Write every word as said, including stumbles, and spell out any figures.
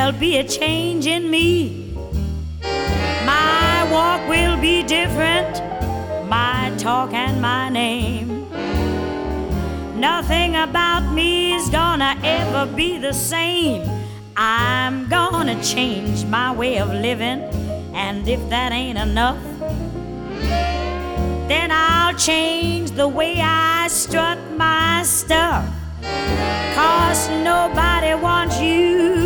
there'll be a change in me. My walk will be different, my talk and my name. Nothing about me is gonna ever be the same. I'm gonna change my way of living, and if that ain't enough, then I'll change the way I strut my stuff. 'Cause nobody wants you